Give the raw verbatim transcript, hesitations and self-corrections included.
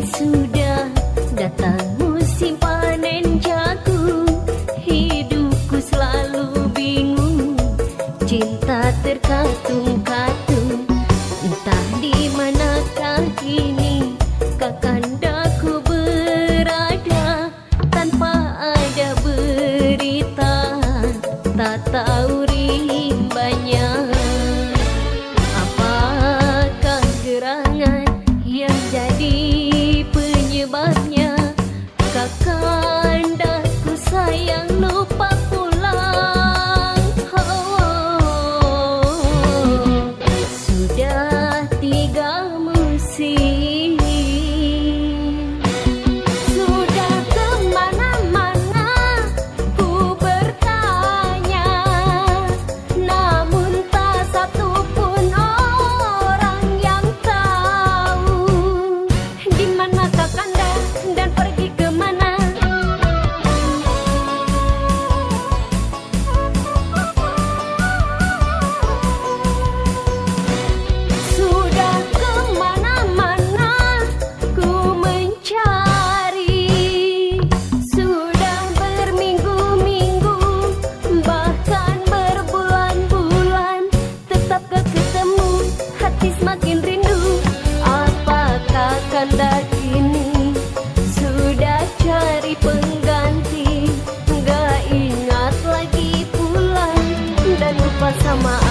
sudah datang musim panen jagung. Hidupku selalu bingung, cinta terkatung-katung. Entah di manakah kini kakandaku berada, tanpa ada berita, tak tahu rimbanya. Apakah gerangan yang jadi penyebabnya? Kakandaku sayang lupa pulang. Oh, sudah tiga musim, sudah kemana-mana ku bertanya, namun tak satu pun orang yang tahu di mana kakanda dan pergi kemana. Sudah kemana-mana ku mencari, sudah berminggu-minggu bahkan berbulan-bulan, tetap gak ketemu, hati semakin rindu. Apakah kanda kini sudah cari pengganti, gak ingat lagi pulang dan lupa sama